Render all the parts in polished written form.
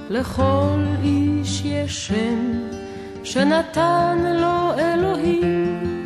לכל איש יש שם שנתן לו אלוהים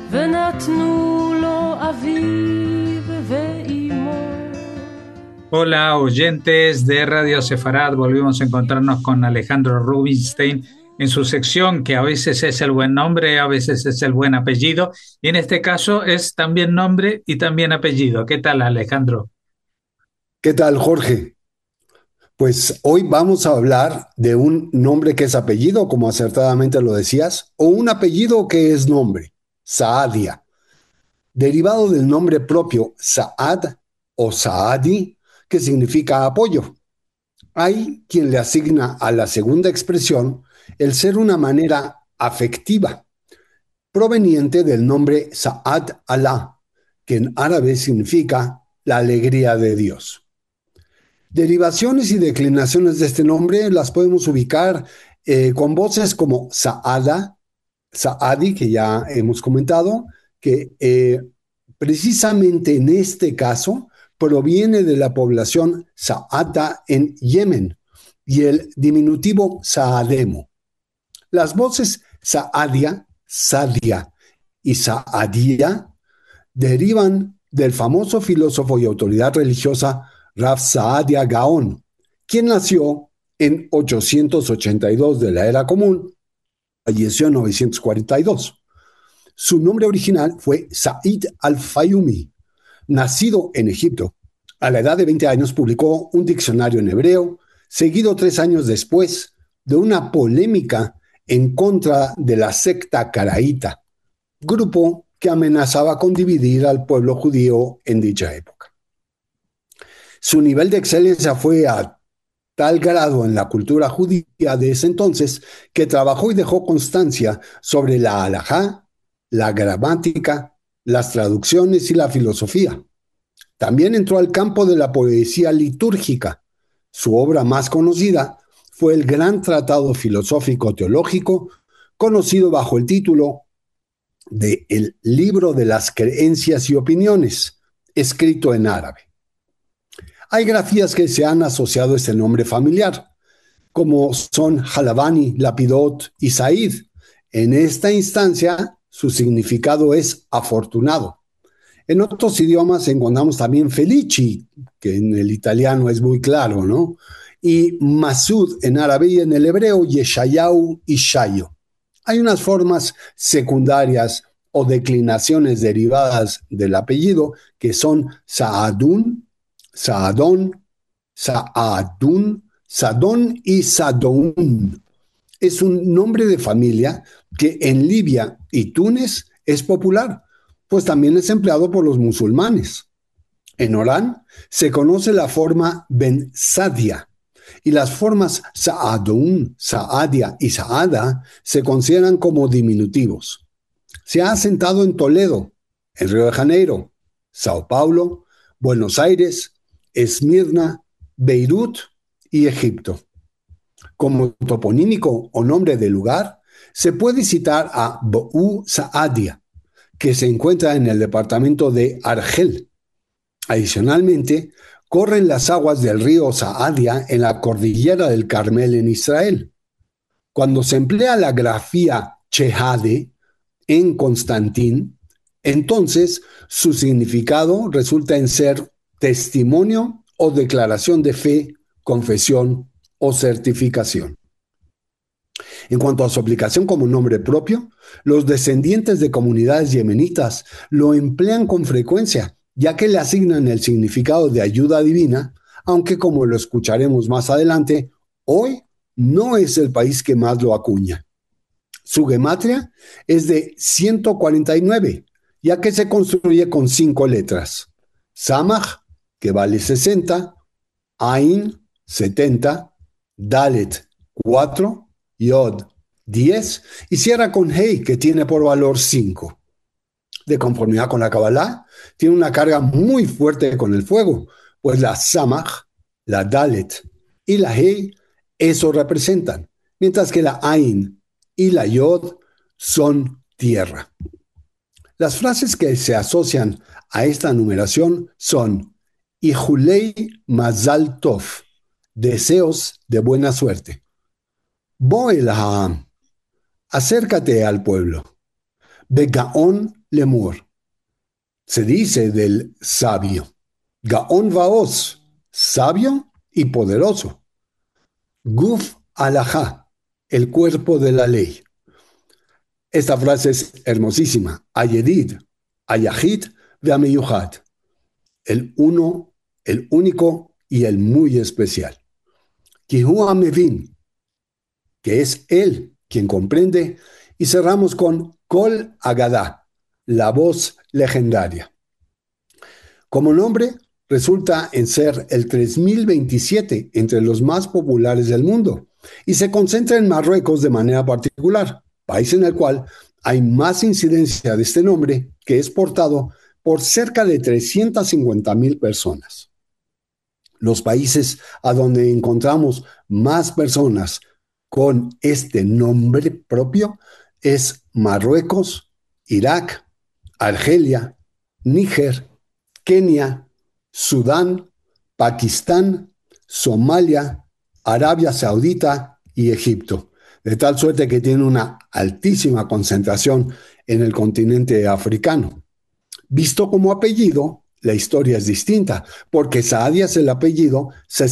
ונתנו לו אביו ואימו. Hola oyentes de Radio Sefarad, volvimos a encontrarnos con Alejandro Rubinstein en su sección que a veces es el buen nombre, a veces es el buen apellido y en este caso es también nombre y también apellido. ¿Qué tal, Alejandro? ¿Qué tal, Jorge? Pues hoy vamos a hablar de un nombre que es apellido, como acertadamente lo decías, o un apellido que es nombre, Saadia, derivado del nombre propio Saad o Saadi, que significa apoyo. Hay quien le asigna a la segunda expresión el ser una manera afectiva, proveniente del nombre Saad Allah, que en árabe significa la alegría de Dios. Derivaciones y declinaciones de este nombre las podemos ubicar con voces como Saada, Saadi, que ya hemos comentado, que precisamente en este caso proviene de la población Saada en Yemen y el diminutivo Saademo. Las voces Saadia, Sadia y Saadia derivan del famoso filósofo y autoridad religiosa Rav Saadia Gaon, quien nació en 882 de la Era Común, falleció en 942. Su nombre original fue Said al-Fayumi. Nacido en Egipto, a la edad de 20 años publicó un diccionario en hebreo, seguido 3 años después de una polémica en contra de la secta caraíta, grupo que amenazaba con dividir al pueblo judío en dicha época. Su nivel de excelencia fue a tal grado en la cultura judía de ese entonces que trabajó y dejó constancia sobre la halajá, la gramática, las traducciones y la filosofía. También entró al campo de la poesía litúrgica. Su obra más conocida fue el gran tratado filosófico teológico, conocido bajo el título de El Libro de las Creencias y Opiniones, escrito en árabe. Hay grafías que se han asociado a este nombre familiar, como son Halavani, Lapidot y Said. En esta instancia, su significado es afortunado. En otros idiomas encontramos también Felici, que en el italiano es muy claro, ¿no? Y Masud en árabe y en el hebreo Yeshayahu y Shayo. Hay unas formas secundarias o declinaciones derivadas del apellido que son Saadun, Saadón, Saadun, Sadón y Sadón. Es un nombre de familia que en Libia y Túnez es popular, pues también es empleado por los musulmanes. En Orán se conoce la forma Ben Sadia y las formas Saadun, Saadia y Saada se consideran como diminutivos. Se ha asentado en Toledo, en Río de Janeiro, Sao Paulo, Buenos Aires, Esmirna, Beirut y Egipto. Como toponímico o nombre de lugar, se puede citar a Bou Saadia, que se encuentra en el departamento de Argel. Adicionalmente, corren las aguas del río Saadia en la cordillera del Carmel en Israel. Cuando se emplea la grafía Chehade en Constantín, entonces su significado resulta en ser testimonio o declaración de fe, confesión o certificación. En cuanto a su aplicación como nombre propio, los descendientes de comunidades yemenitas lo emplean con frecuencia, ya que le asignan el significado de ayuda divina, aunque como lo escucharemos más adelante, hoy no es el país que más lo acuña. Su gematria es de 149, ya que se construye con 5 letras. Samaj, que vale 60, Ain, 70, Dalet, 4, Yod, 10, y cierra con Hei, que tiene por valor 5. De conformidad con la Kabbalah, tiene una carga muy fuerte con el fuego, pues la Samaj, la Dalet y la Hei, eso representan, mientras que la Ain y la Yod son tierra. Las frases que se asocian a esta numeración son Ihulei Mazal Tov, deseos de buena suerte. Boelaham, acércate al pueblo. Begaón lemur, se dice del sabio. Gaón vaos, sabio y poderoso. Guf alajá, el cuerpo de la ley. Esta frase es hermosísima. Ayedid, ayahid, veameyuhat. El uno, el único y el muy especial. Kihu amevin, que es él quien comprende. Y cerramos con Kol Agadá, la voz legendaria. Como nombre, resulta en ser el 3027 entre los más populares del mundo y se concentra en Marruecos de manera particular, país en el cual hay más incidencia de este nombre, que es portado por cerca de 350,000 personas. Los países a donde encontramos más personas con este nombre propio es Marruecos, Irak, Argelia, Níger, Kenia, Sudán, Pakistán, Somalia, Arabia Saudita y Egipto, de tal suerte que tiene una altísima concentración en el continente africano. Visto como apellido, la historia es distinta, porque Saadia es el apellido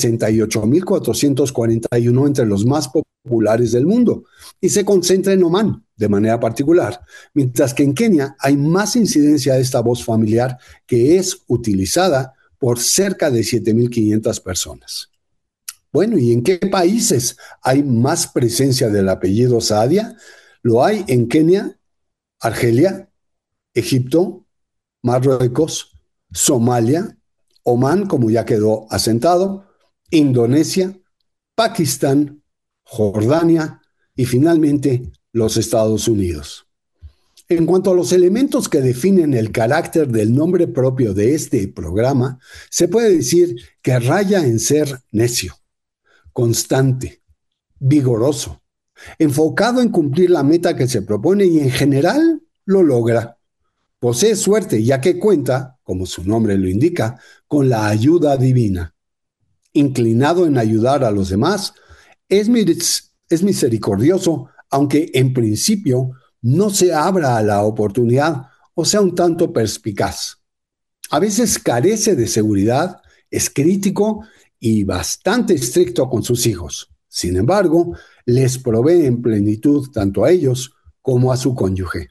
68,441 entre los más populares del mundo y se concentra en Omán de manera particular, mientras que en Kenia hay más incidencia de esta voz familiar que es utilizada por cerca de 7,500 personas. Bueno, ¿y en qué países hay más presencia del apellido Saadia? Lo hay en Kenia, Argelia, Egipto, Marruecos, Somalia, Omán, como ya quedó asentado, Indonesia, Pakistán, Jordania y finalmente los Estados Unidos. En cuanto a los elementos que definen el carácter del nombre propio de este programa, se puede decir que raya en ser necio, constante, vigoroso, enfocado en cumplir la meta que se propone y en general lo logra. Posee suerte ya que cuenta, como su nombre lo indica, con la ayuda divina. Inclinado en ayudar a los demás, es misericordioso, aunque en principio no se abra a la oportunidad o sea un tanto perspicaz. A veces carece de seguridad, es crítico y bastante estricto con sus hijos. Sin embargo, les provee en plenitud tanto a ellos como a su cónyuge.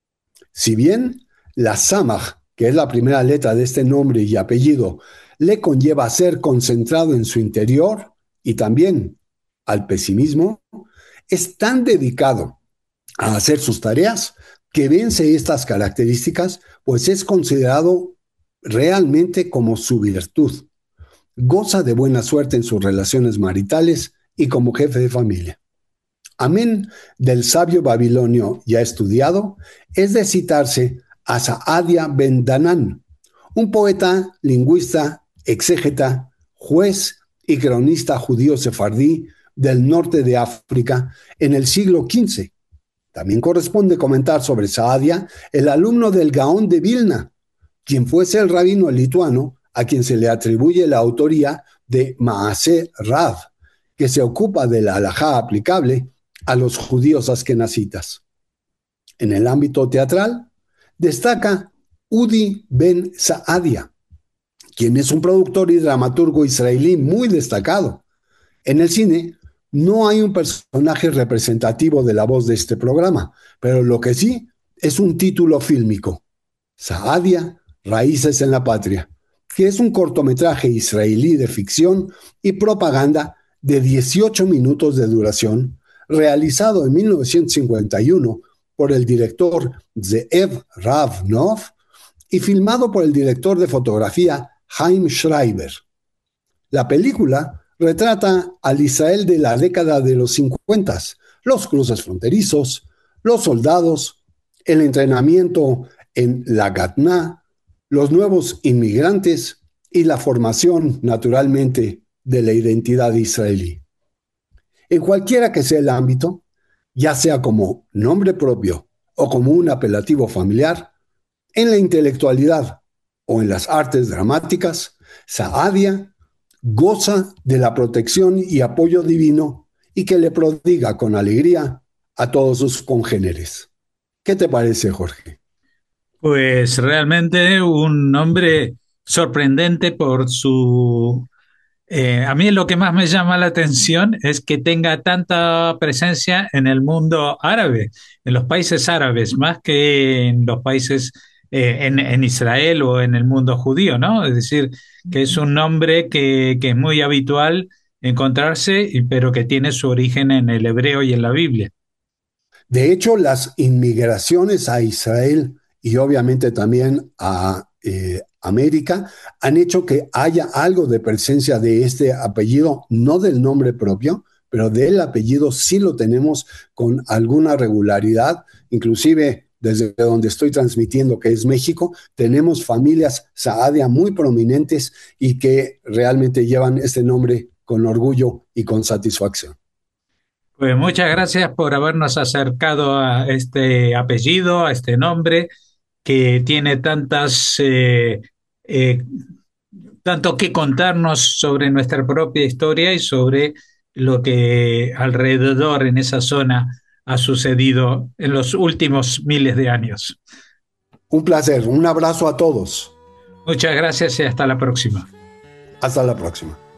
Si bien la Samaj, que es la primera letra de este nombre y apellido, le conlleva a ser concentrado en su interior y también al pesimismo, es tan dedicado a hacer sus tareas que vence estas características, pues es considerado realmente como su virtud. Goza de buena suerte en sus relaciones maritales y como jefe de familia. Amén del sabio babilonio ya estudiado es de citarse a Saadia ben Danán, un poeta, lingüista, exégeta, juez y cronista judío sefardí del norte de África en el siglo XV. También corresponde comentar sobre Saadia, el alumno del Gaón de Vilna, quien fuese el rabino lituano a quien se le atribuye la autoría de Maaseh Rav, que se ocupa de la halajá aplicable a los judíos askenazitas. En el ámbito teatral, destaca Udi Ben Saadia, quien es un productor y dramaturgo israelí muy destacado. En el cine no hay un personaje representativo de la voz de este programa, pero lo que sí es un título fílmico, Saadia, Raíces en la Patria, que es un cortometraje israelí de ficción y propaganda de 18 minutos de duración, realizado en 1951 por el director Zeev Rav Nov y filmado por el director de fotografía Haim Schreiber. La película retrata al Israel de la década de los 50, los cruces fronterizos, los soldados, el entrenamiento en la Gatná, los nuevos inmigrantes y la formación, naturalmente, de la identidad israelí. En cualquiera que sea el ámbito, ya sea como nombre propio o como un apelativo familiar, en la intelectualidad o en las artes dramáticas, Saadia goza de la protección y apoyo divino y que le prodiga con alegría a todos sus congéneres. ¿Qué te parece, Jorge? Pues realmente un nombre sorprendente por su... a mí lo que más me llama la atención es que tenga tanta presencia en el mundo árabe, en los países árabes, más que en los países, en Israel o en el mundo judío, ¿no? Es decir, que es un nombre que es muy habitual encontrarse, pero que tiene su origen en el hebreo y en la Biblia. De hecho, las inmigraciones a Israel y obviamente también a América han hecho que haya algo de presencia de este apellido, no del nombre propio, pero del apellido sí lo tenemos con alguna regularidad, inclusive desde donde estoy transmitiendo, que es México, tenemos familias Saadia muy prominentes y que realmente llevan este nombre con orgullo y con satisfacción. Pues muchas gracias por habernos acercado a este apellido, a este nombre que tiene eh, tanto que contarnos sobre nuestra propia historia y sobre lo que alrededor en esa zona ha sucedido en los últimos miles de años. Un placer, un abrazo a todos. Muchas gracias y hasta la próxima. Hasta la próxima.